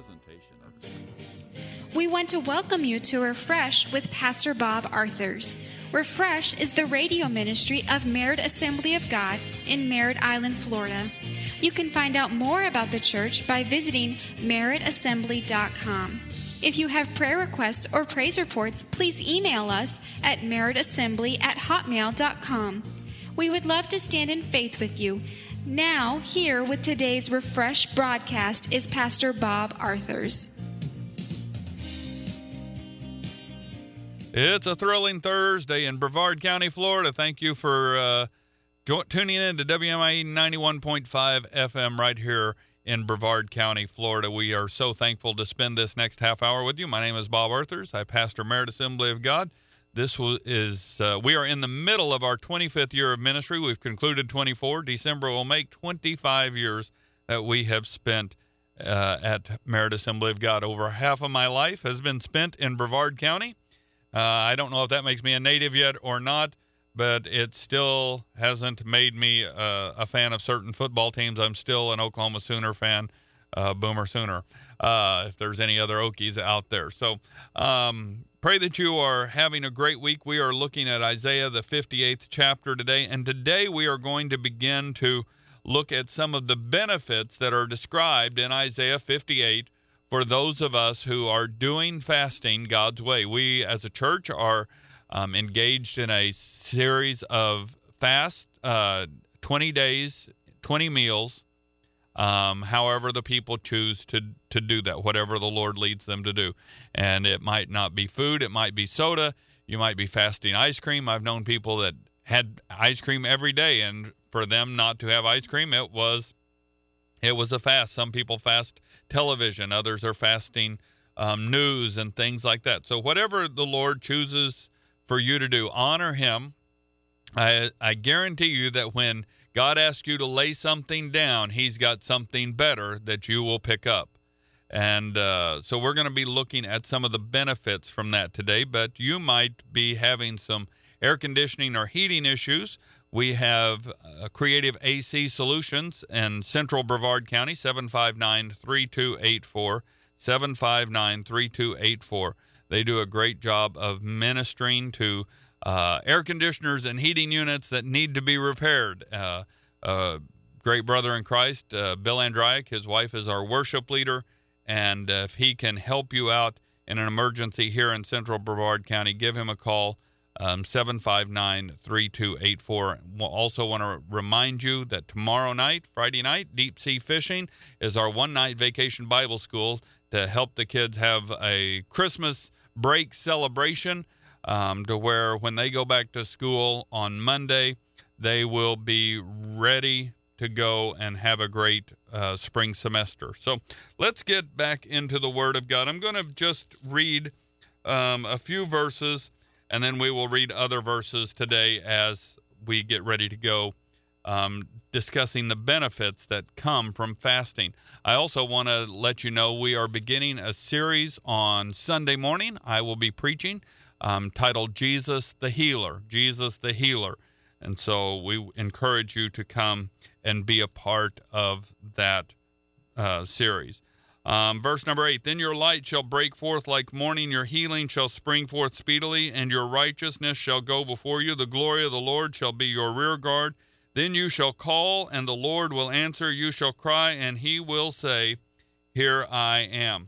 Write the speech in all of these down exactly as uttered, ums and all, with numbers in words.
presentation of the We want to welcome you to Refresh with Pastor Bob Arthurs. Refresh is the radio ministry of Merritt Assembly of God in Merritt Island, Florida. You can find out more about the church by visiting merritt assembly dot com. If you have prayer requests or praise reports, please email us at merritt assembly at hotmail dot com. We would love to stand in faith with you. Now, here with today's Refresh broadcast is Pastor Bob Arthurs. It's a thrilling Thursday in Brevard County, Florida. Thank you for uh, jo- tuning in to W M I E ninety-one point five F M right here in Brevard County, Florida. We are so thankful to spend this next half hour with you. My name is Bob Arthurs. I pastor Merritt Assembly of God. This is uh, we are in the middle of our twenty-fifth year of ministry. We've concluded twenty-four. December will make twenty-five years that we have spent uh, at Merritt Assembly of God. Over half of my life has been spent in Brevard County. Uh, I don't know if that makes me a native yet or not, but it still hasn't made me uh, a fan of certain football teams. I'm still an Oklahoma Sooner fan, uh, Boomer Sooner, uh, if there's any other Okies out there. So um, pray that you are having a great week. We are looking at Isaiah, the fifty-eighth chapter today, and today we are going to begin to look at some of the benefits that are described in Isaiah fifty-eight for those of us who are doing fasting God's way. We, as a church, are um, engaged in a series of fast, uh, twenty days, twenty meals, um, however the people choose to, to do that, whatever the Lord leads them to do. And it might not be food, it might be soda, you might be fasting ice cream. I've known people that had ice cream every day, and for them not to have ice cream, it was It was a fast. Some people fast television. Others are fasting um, news and things like that. So whatever the Lord chooses for you to do, honor him. I, I guarantee you that when God asks you to lay something down, he's got something better that you will pick up. And uh, so we're going to be looking at some of the benefits from that today, but you might be having some air conditioning or heating issues. We have uh, Creative A C Solutions in Central Brevard County, seven five nine, three two eight four, seven five nine, three two eight four. They do a great job of ministering to uh, air conditioners and heating units that need to be repaired. Uh, uh, great brother in Christ, uh, Bill Andreyek, his wife is our worship leader, and uh, if he can help you out in an emergency here in Central Brevard County, give him a call. Um, seven five nine, three two eight four. We'll also want to remind you that tomorrow night, Friday night, Deep Sea Fishing is our one-night vacation Bible school to help the kids have a Christmas break celebration um, to where when they go back to school on Monday, they will be ready to go and have a great uh, spring semester. So let's get back into the Word of God. I'm going to just read um, a few verses, and then we will read other verses today as we get ready to go, um, discussing the benefits that come from fasting. I also want to let you know we are beginning a series on Sunday morning. I will be preaching um, titled Jesus the Healer, Jesus the Healer. And so we encourage you to come and be a part of that uh, series. Um, verse number eight, then your light shall break forth like morning, your healing shall spring forth speedily, and your righteousness shall go before you. The glory of the Lord shall be your rear guard. Then you shall call, and the Lord will answer. You shall cry, and he will say, here I am.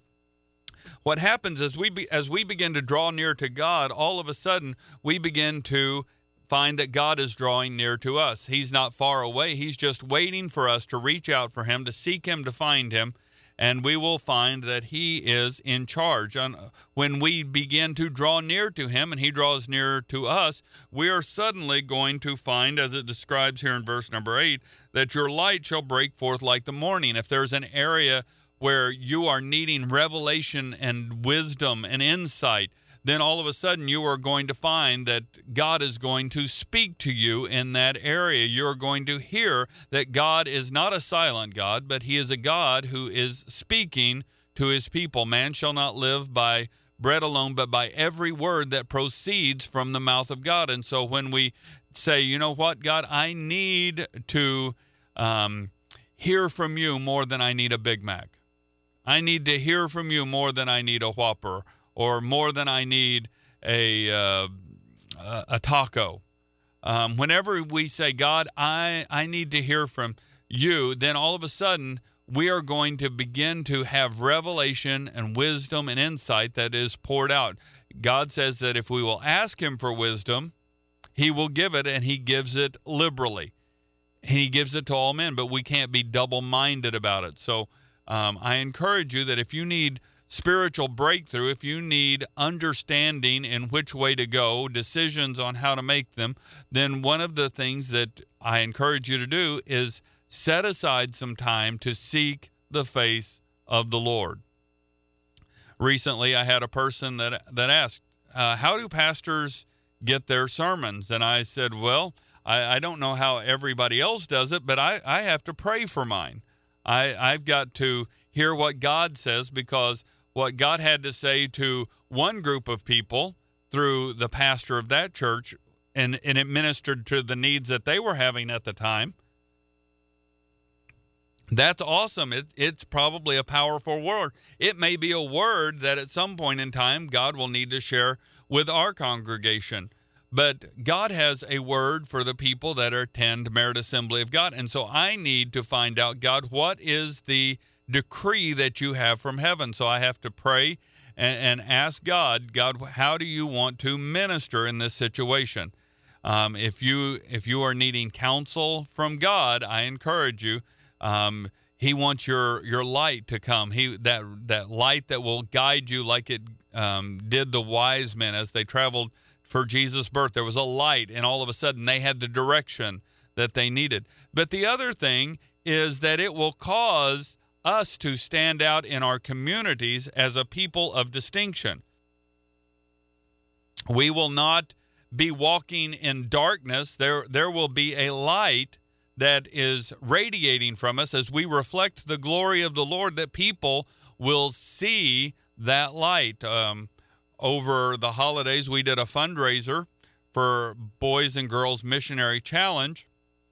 What happens is we be, as we begin to draw near to God, all of a sudden we begin to find that God is drawing near to us. He's not far away. He's just waiting for us to reach out for him, to seek him, to find him. And we will find that he is in charge. And when we begin to draw near to him and he draws near to us, we are suddenly going to find, as it describes here in verse number eight, that your light shall break forth like the morning. If there's an area where you are needing revelation and wisdom and insight, then all of a sudden you are going to find that God is going to speak to you in that area. You're going to hear that God is not a silent God, but he is a God who is speaking to his people. Man shall not live by bread alone, but by every word that proceeds from the mouth of God. And so when we say, you know what, God, I need to um, hear from you more than I need a Big Mac. I need to hear from you more than I need a Whopper, or more than I need a uh, a taco. Um, whenever we say, God, I, I need to hear from you, then all of a sudden we are going to begin to have revelation and wisdom and insight that is poured out. God says that if we will ask him for wisdom, he will give it, and he gives it liberally. He gives it to all men, but we can't be double-minded about it. So um, I encourage you that if you need spiritual breakthrough, if you need understanding in which way to go, decisions on how to make them, then one of the things that I encourage you to do is set aside some time to seek the face of the Lord. Recently, I had a person that that asked, uh, how do pastors get their sermons? And I said, well, I, I don't know how everybody else does it, but I, I have to pray for mine. I, I've got to hear what God says, because what God had to say to one group of people through the pastor of that church, and, and it ministered to the needs that they were having at the time. That's awesome. It, it's probably a powerful word. It may be a word that at some point in time God will need to share with our congregation. But God has a word for the people that attend Merit Assembly of God. And so I need to find out, God, what is the decree that you have from heaven? So I have to pray and, and ask God, God, how do you want to minister in this situation? Um, if you if you are needing counsel from God, I encourage you. Um, he wants your your light to come. He that that light that will guide you, like it um, did the wise men as they traveled for Jesus' birth. There was a light, and all of a sudden they had the direction that they needed. But the other thing is that it will cause us to stand out in our communities as a people of distinction. We will not be walking in darkness. There, there will be a light that is radiating from us as we reflect the glory of the Lord, that people will see that light. Um, over the holidays, we did a fundraiser for Boys and Girls Missionary Challenge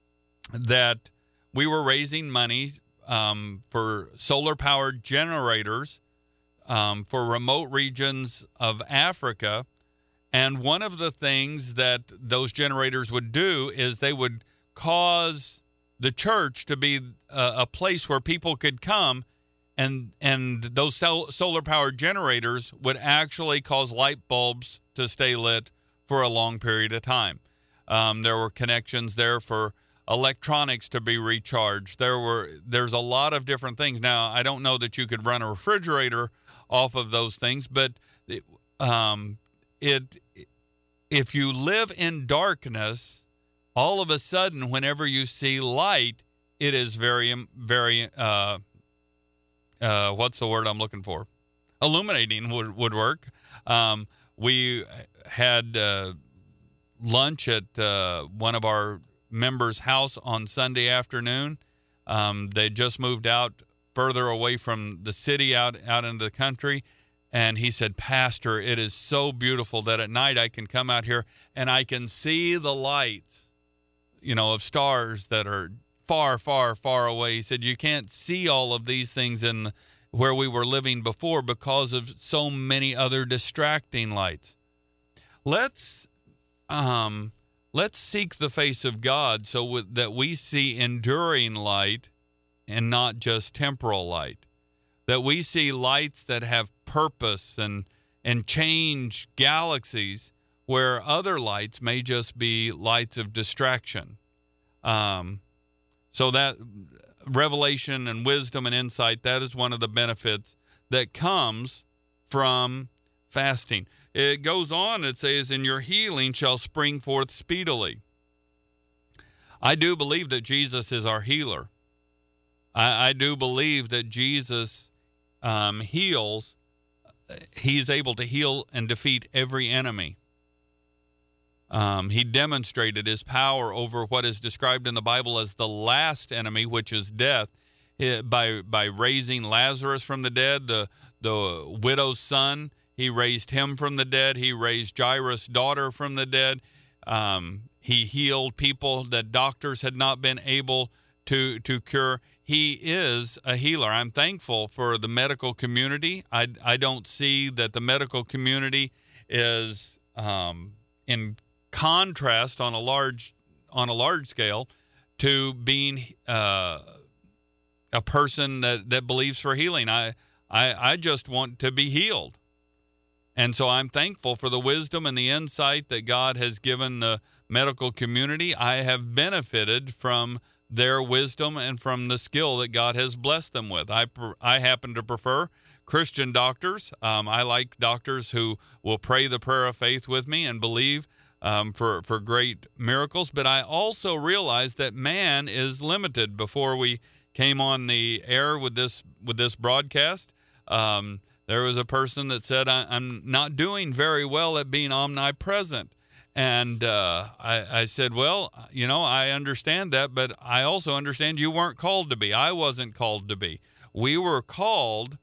that we were raising money um, for solar-powered generators um, for remote regions of Africa. And one of the things that those generators would do is they would cause the church to be a, a place where people could come, and and those sol- solar-powered generators would actually cause light bulbs to stay lit for a long period of time. Um, there were connections there for electronics to be recharged. There were there's a lot of different things. Now, I don't know that you could run a refrigerator off of those things, but it, um, it if you live in darkness, all of a sudden, whenever you see light, it is very, very, uh, uh, what's the word I'm looking for? Illuminating would, would work. Um, we had uh, lunch at uh, one of our members' house on Sunday afternoon. Um, they just moved out further away from the city, out, out into the country. And he said, Pastor, it is so beautiful that at night I can come out here and I can see the lights, you know, of stars that are far, far, far away. He said, you can't see all of these things in where we were living before because of so many other distracting lights. Let's um, let's seek the face of God so w- that we see enduring light and not just temporal light. That we see lights that have purpose and and change galaxies, where other lights may just be lights of distraction. Um, so that revelation and wisdom and insight, that is one of the benefits that comes from fasting. It goes on, it says, and your healing shall spring forth speedily. I do believe that Jesus is our healer. I, I do believe that Jesus um, heals. He's able to heal and defeat every enemy. Um, he demonstrated his power over what is described in the Bible as the last enemy, which is death, by by raising Lazarus from the dead, the the widow's son. He raised him from the dead. He raised Jairus' daughter from the dead. Um, he healed people that doctors had not been able to to cure. he is a healer. I'm thankful for the medical community. I, I don't see that the medical community is um, in contrast on a large on a large scale to being uh, a person that, that believes for healing. I, I I just want to be healed. And so I'm thankful for the wisdom and the insight that God has given the medical community. I have benefited from their wisdom and from the skill that God has blessed them with. I I happen to prefer Christian doctors. Um, I like doctors who will pray the prayer of faith with me and believe um, for, for great miracles. But I also realize that man is limited. Before we came on the air with this with this broadcast, um, there was a person that said, I, I'm not doing very well at being omnipresent. And uh, I, I said, well, you know, I understand that, but I also understand you weren't called to be. I wasn't called to be. We were called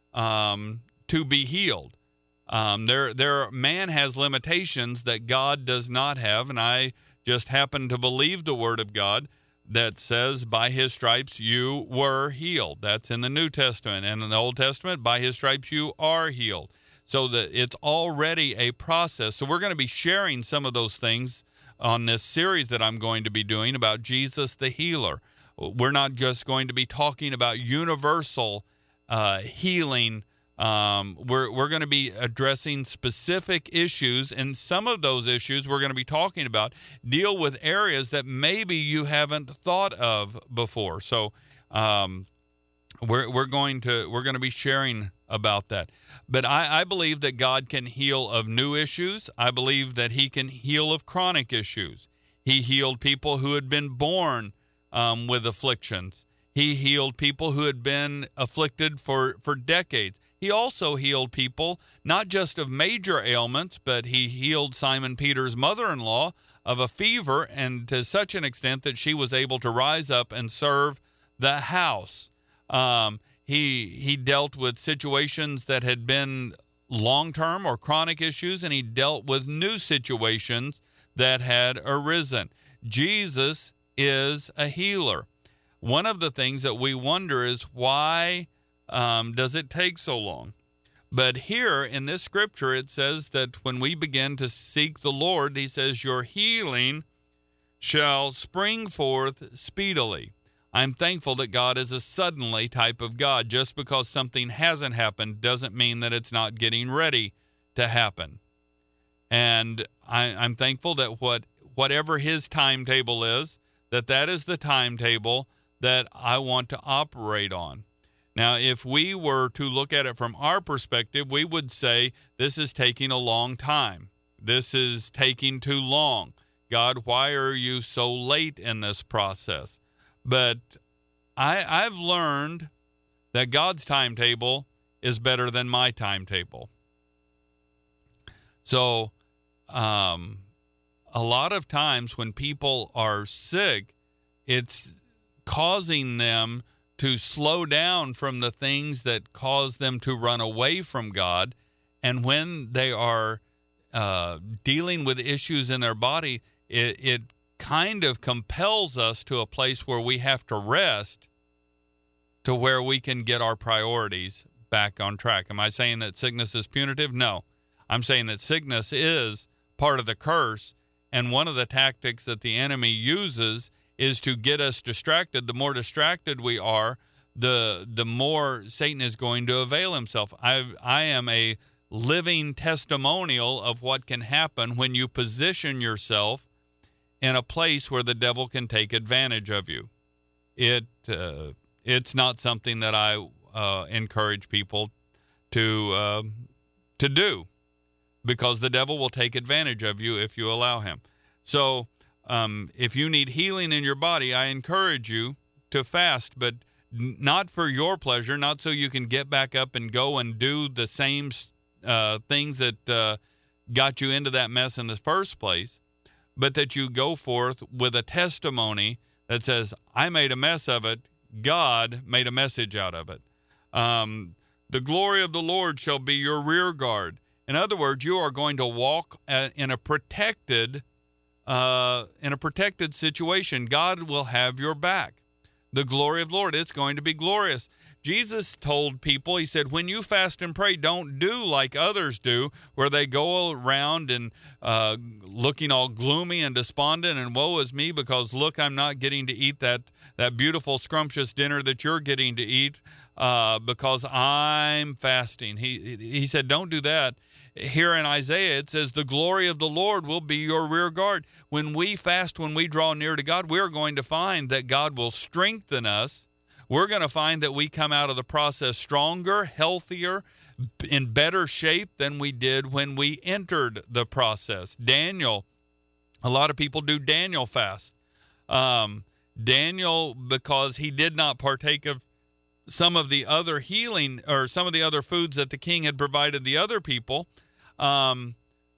um, to be healed. Um, there, there, man has limitations that God does not have, and I just happen to believe the Word of God that says, by his stripes you were healed. That's in the New Testament. And in the Old Testament, by his stripes you are healed. So that it's already a process. So we're going to be sharing some of those things on this series that I'm going to be doing about Jesus the healer. We're not just going to be talking about universal uh, healing. Um, we're we're going to be addressing specific issues, and some of those issues we're going to be talking about deal with areas that maybe you haven't thought of before. So um, we're we're going to we're going to be sharing about that. But I, I believe that God can heal of new issues. I believe that he can heal of chronic issues. He healed people who had been born um, with afflictions. He healed people who had been afflicted for, for decades. He also healed people not just of major ailments, but he healed Simon Peter's mother-in-law of a fever, and to such an extent that she was able to rise up and serve the house. Um, he he dealt with situations that had been long-term or chronic issues, and he dealt with new situations that had arisen. Jesus is a healer. One of the things that we wonder is why um, does it take so long? But here in this scripture, it says that when we begin to seek the Lord, he says, your healing shall spring forth speedily. I'm thankful that God is a suddenly type of God. Just because something hasn't happened doesn't mean that it's not getting ready to happen. And I, I'm thankful that what whatever his timetable is, that that is the timetable that I want to operate on. Now, if we were to look at it from our perspective, we would say this is taking a long time. This is taking too long. God, why are you so late in this process? But I, I've learned that God's timetable is better than my timetable. So um, a lot of times when people are sick, it's causing them to slow down from the things that cause them to run away from God. And when they are uh, dealing with issues in their body, it, it kind of compels us to a place where we have to rest to where we can get our priorities back on track. Am I saying that sickness is punitive? No. I'm saying that sickness is part of the curse, and one of the tactics that the enemy uses is to get us distracted. The more distracted we are, the the more Satan is going to avail himself. I I am a living testimonial of what can happen when you position yourself in a place where the devil can take advantage of you. It uh, it's not something that I uh, encourage people to uh, to do, because the devil will take advantage of you if you allow him. So um, if you need healing in your body, I encourage you to fast, but n- not for your pleasure, not so you can get back up and go and do the same uh, things that uh, got you into that mess in the first place, but that you go forth with a testimony that says, I made a mess of it. God made a message out of it. Um, the glory of the Lord shall be your rear guard. In other words, you are going to walk in a protected, uh, in a protected situation. God will have your back. The glory of the Lord. It's going to be glorious. Jesus told people, he said, when you fast and pray, don't do like others do, where they go around and uh, looking all gloomy and despondent and woe is me because, look, I'm not getting to eat that, that beautiful, scrumptious dinner that you're getting to eat uh, because I'm fasting. He, he said, don't do that. Here in Isaiah, it says, the glory of the Lord will be your rear guard. When we fast, when we draw near to God, we're going to find that God will strengthen us. We're going to find that we come out of the process stronger, healthier, in better shape than we did when we entered the process. Daniel, a lot of people do Daniel fast. Um, Daniel, because he did not partake of some of the other healing or some of the other foods that the king had provided the other people, um,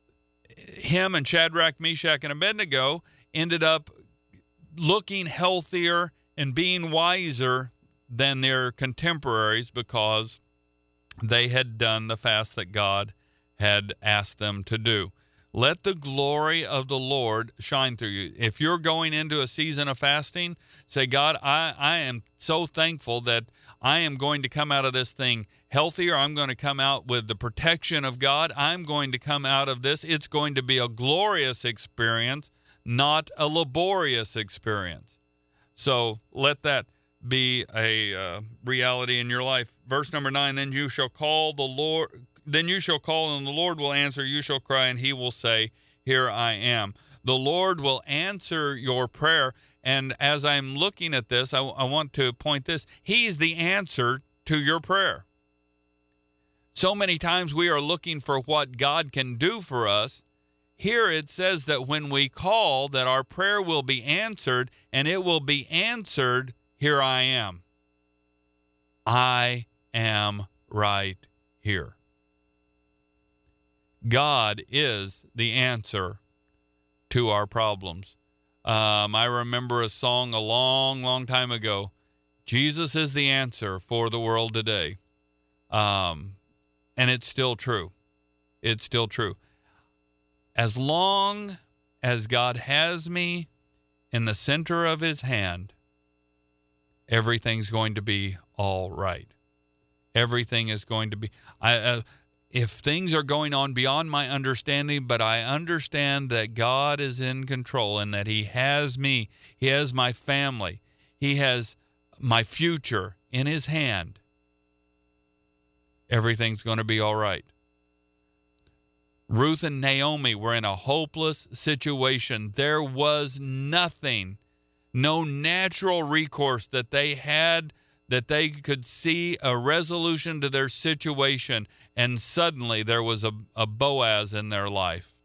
him and Shadrach, Meshach, and Abednego ended up looking healthier and being wiser than their contemporaries because they had done the fast that God had asked them to do. Let the glory of the Lord shine through you. If you're going into a season of fasting, say, God, I, I am so thankful that I am going to come out of this thing healthier. I'm going to come out with the protection of God. I'm going to come out of this. It's going to be a glorious experience, not a laborious experience. So let that be a uh, reality in your life. Verse number nine, then you shall call the Lord, then you shall call and the Lord will answer. You shall cry and he will say, here I am. The Lord will answer your prayer. And as I'm looking at this, I, I want to point this. He's the answer to your prayer. So many times we are looking for what God can do for us. Here it says that when we call, that our prayer will be answered, and it will be answered, here I am. I am right here. God is the answer to our problems. Um, I remember a song a long, long time ago. Jesus is the answer for the world today. Um, and it's still true. It's still true. As long as God has me in the center of his hand, everything's going to be all right. Everything is going to be... I, uh, if things are going on beyond my understanding, but I understand that God is in control and that he has me, he has my family, he has my future in his hand, everything's going to be all right. Ruth and Naomi were in a hopeless situation. There was nothing, no natural recourse that they had that they could see a resolution to their situation, and suddenly there was a, a Boaz in their life.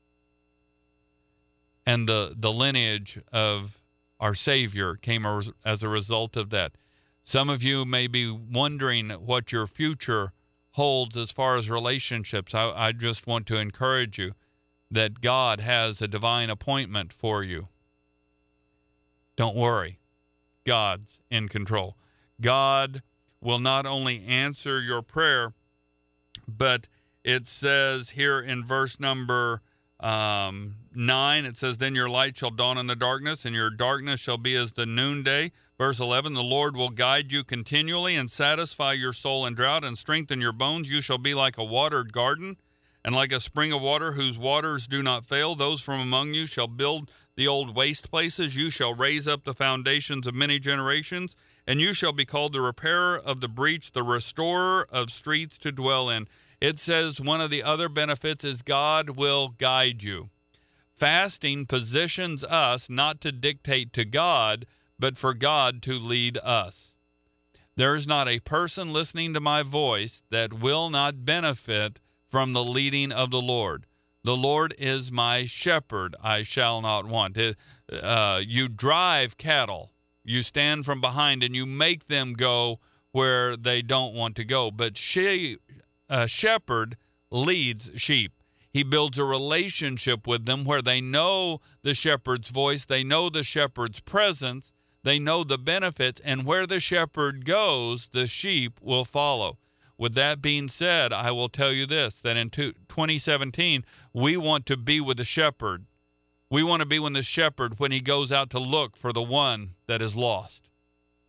And the, the lineage of our Savior came as a result of that. Some of you may be wondering what your future holds as far as relationships. I, I just want to encourage you that God has a divine appointment for you. Don't worry. God's in control. God will not only answer your prayer, but it says here in verse number um, nine, it says, then your light shall dawn in the darkness, and your darkness shall be as the noonday. Verse eleven, the Lord will guide you continually and satisfy your soul in drought and strengthen your bones. You shall be like a watered garden and like a spring of water whose waters do not fail. Those from among you shall build the old waste places. You shall raise up the foundations of many generations, and you shall be called the repairer of the breach, the restorer of streets to dwell in. It says one of the other benefits is God will guide you. Fasting positions us not to dictate to God, but for God to lead us. There is not a person listening to my voice that will not benefit from the leading of the Lord. The Lord is my shepherd, I shall not want. Uh, you drive cattle. You stand from behind and you make them go where they don't want to go. But she, a shepherd leads sheep. He builds a relationship with them where they know the shepherd's voice, they know the shepherd's presence, they know the benefits, and where the shepherd goes, the sheep will follow. With that being said, I will tell you this, that in twenty seventeen, we want to be with the shepherd. We want to be with the shepherd when he goes out to look for the one that is lost.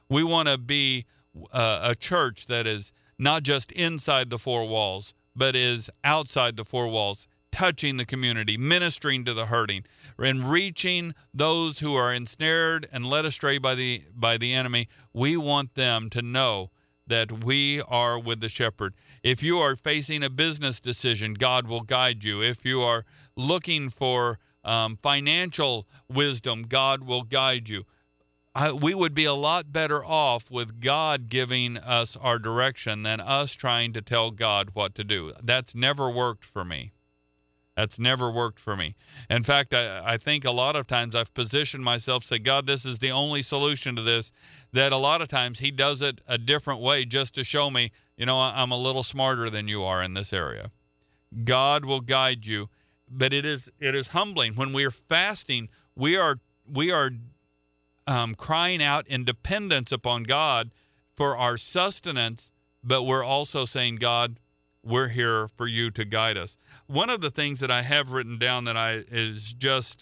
We want to be uh, a church that is not just inside the four walls, but is outside the four walls, touching the community, ministering to the hurting, and reaching those who are ensnared and led astray by the by the enemy. We want them to know that we are with the shepherd. If you are facing a business decision, God will guide you. If you are looking for um, financial wisdom, God will guide you. I, we would be a lot better off with God giving us our direction than us trying to tell God what to do. That's never worked for me. That's never worked for me. In fact, I, I think a lot of times I've positioned myself, say, God, this is the only solution to this, that a lot of times he does it a different way just to show me, you know, I'm a little smarter than you are in this area. God will guide you, but it is it is humbling. When we are fasting, we are we are um, crying out in dependence upon God for our sustenance, but we're also saying, God, we're here for you to guide us. One of the things that I have written down that I is just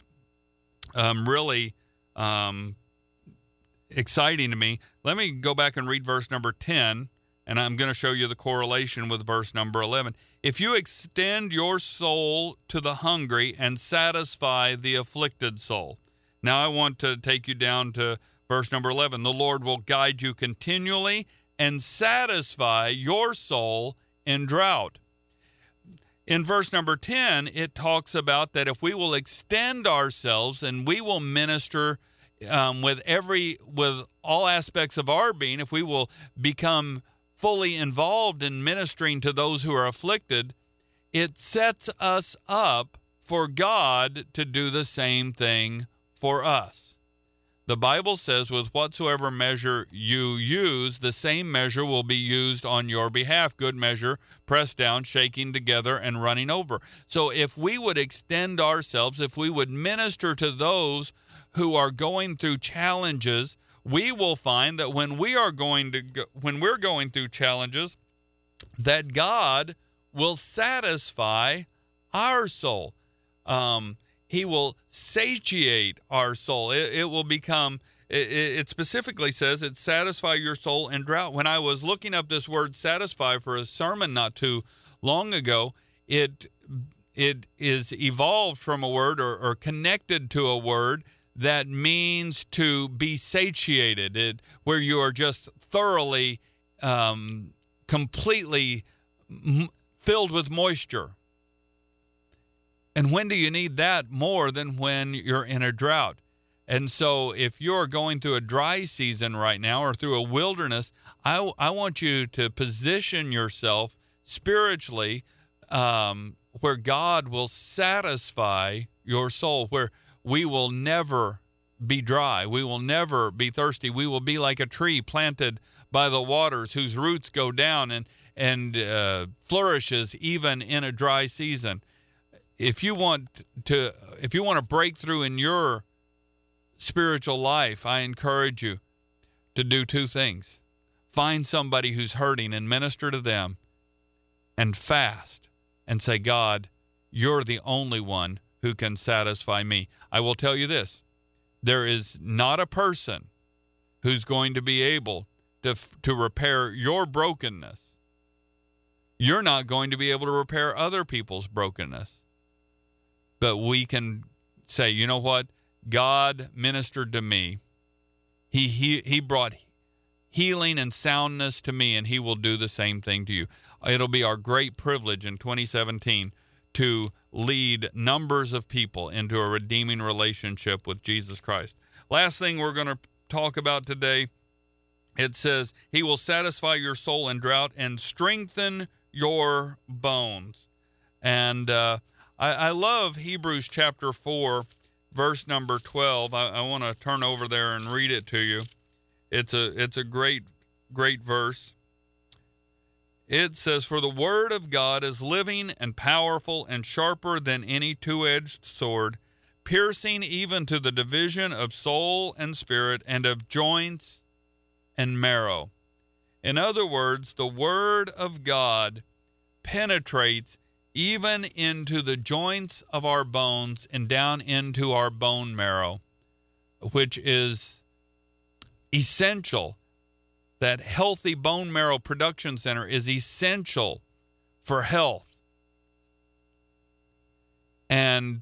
um, really um, exciting to me. Let me go back and read verse number ten, and I'm going to show you the correlation with verse number eleven. If you extend your soul to the hungry and satisfy the afflicted soul. Now I want to take you down to verse number eleven. The Lord will guide you continually and satisfy your soul in drought. In verse number ten, it talks about that if we will extend ourselves and we will minister um, with every, with all aspects of our being, if we will become fully involved in ministering to those who are afflicted, it sets us up for God to do the same thing for us. The Bible says, with whatsoever measure you use, the same measure will be used on your behalf. Good measure, pressed down, shaking together, and running over. So if we would extend ourselves, if we would minister to those who are going through challenges, we will find that when we are going to go, when we're going through challenges, that God will satisfy our soul. Um, He will satiate our soul. It, it will become, it, it specifically says it satisfy your soul in drought. When I was looking up this word satisfy for a sermon not too long ago, it it is evolved from a word or, or connected to a word that means to be satiated, it, where you are just thoroughly, um, completely m- filled with moisture. And when do you need that more than when you're in a drought? And so if you're going through a dry season right now or through a wilderness, I, I want you to position yourself spiritually um, where God will satisfy your soul, where we will never be dry. We will never be thirsty. We will be like a tree planted by the waters whose roots go down and, and uh, flourishes even in a dry season. If you want to, if you want to break through in your spiritual life, I encourage you to do two things. Find somebody who's hurting and minister to them, and fast and say, God, you're the only one who can satisfy me. I will tell you this, there is not a person who's going to be able to, to repair your brokenness. You're not going to be able to repair other people's brokenness. But we can say, you know what? God ministered to me. He, he, he brought healing and soundness to me, and he will do the same thing to you. It'll be our great privilege in twenty seventeen to lead numbers of people into a redeeming relationship with Jesus Christ. Last thing we're going to talk about today, it says, he will satisfy your soul in drought and strengthen your bones. And, uh, I, I love Hebrews chapter four, verse number twelve. I, I want to turn over there and read it to you. It's a it's a great, great verse. It says, for the word of God is living and powerful and sharper than any two-edged sword, piercing even to the division of soul and spirit and of joints and marrow. In other words, the word of God penetrates even into the joints of our bones and down into our bone marrow, which is essential that healthy bone marrow production center is essential for health. And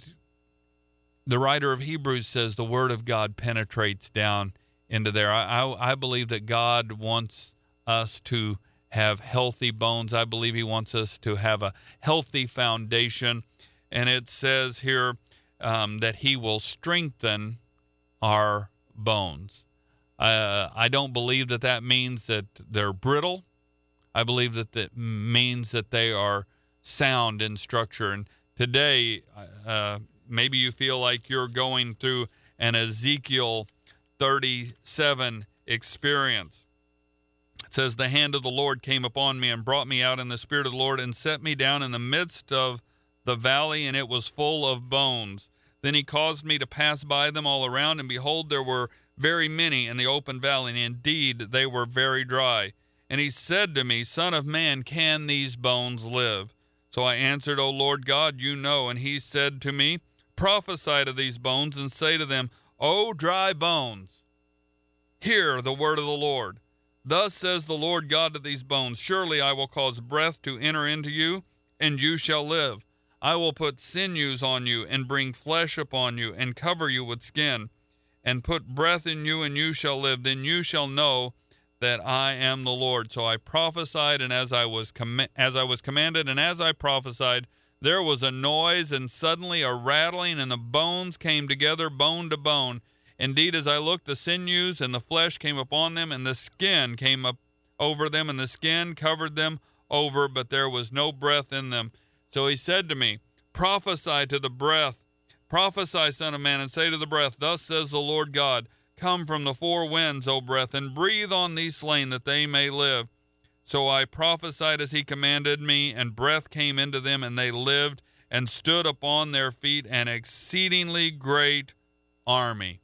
the writer of Hebrews says the word of God penetrates down into there. I, I, I believe that God wants us to have healthy bones. I believe he wants us to have a healthy foundation. And it says here um, that he will strengthen our bones. Uh, I don't believe that that means that they're brittle. I believe that that means that they are sound in structure. And today, uh, maybe you feel like you're going through an Ezekiel thirty-seven experience. It says, the hand of the Lord came upon me and brought me out in the spirit of the Lord and set me down in the midst of the valley, and it was full of bones. Then he caused me to pass by them all around, and behold, there were very many in the open valley, and indeed they were very dry. And he said to me, Son of man, can these bones live? So I answered, O Lord God, you know. And he said to me, prophesy to these bones and say to them, O dry bones, hear the word of the Lord. Thus says the Lord God to these bones, surely I will cause breath to enter into you, and you shall live. I will put sinews on you, and bring flesh upon you, and cover you with skin, and put breath in you, and you shall live. Then you shall know that I am the Lord. So I prophesied, and as I was com- as I was commanded, and as I prophesied, there was a noise, and suddenly a rattling, and the bones came together, bone to bone. Indeed, as I looked, the sinews and the flesh came upon them, and the skin came up over them, and the skin covered them over, but there was no breath in them. So he said to me, prophesy to the breath, prophesy, son of man, and say to the breath, thus says the Lord God, come from the four winds, O breath, and breathe on these slain, that they may live. So I prophesied as he commanded me, and breath came into them, and they lived, and stood upon their feet, an exceedingly great army.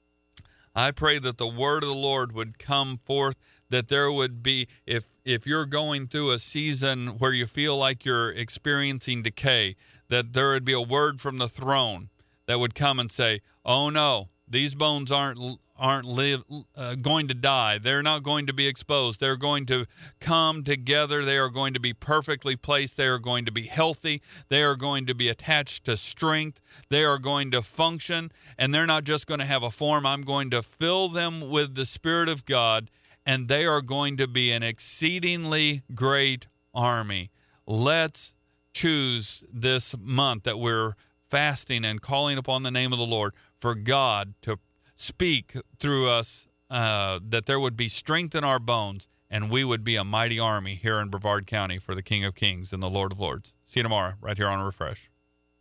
I pray that the word of the Lord would come forth, that there would be, if if you're going through a season where you feel like you're experiencing decay, that there would be a word from the throne that would come and say, oh no, these bones aren't aren't live, uh, going to die. They're not going to be exposed. They're going to come together. They are going to be perfectly placed. They are going to be healthy. They are going to be attached to strength. They are going to function, and they're not just going to have a form. I'm going to fill them with the Spirit of God, and they are going to be an exceedingly great army. Let's choose this month that we're fasting and calling upon the name of the Lord for God to speak through us, uh, that there would be strength in our bones, and we would be a mighty army here in Brevard County for the King of Kings and the Lord of Lords. See you tomorrow right here on Refresh.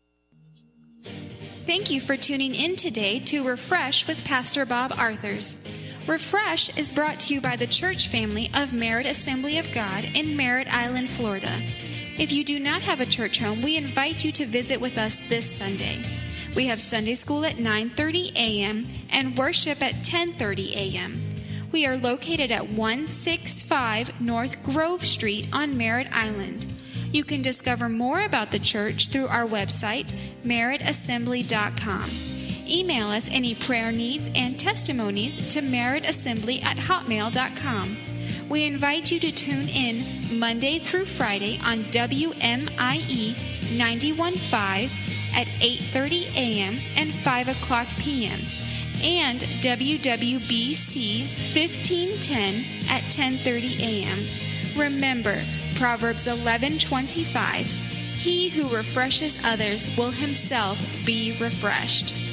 Thank you for tuning in today to Refresh with Pastor Bob Arthurs. Refresh is brought to you by the church family of Merritt Assembly of God in Merritt Island, Florida. If you do not have a church home, we invite you to visit with us this Sunday. We have Sunday school at nine thirty a.m. and worship at ten thirty a.m. We are located at one sixty-five North Grove Street on Merritt Island. You can discover more about the church through our website, merritt assembly dot com. Email us any prayer needs and testimonies to merrittassembly at hotmail dot com. We invite you to tune in Monday through Friday on W M I E ninety-one point five at eight thirty a.m. and five o'clock p.m. and W W B C fifteen ten at ten thirty a.m. Remember, Proverbs eleven twenty-five, he who refreshes others will himself be refreshed.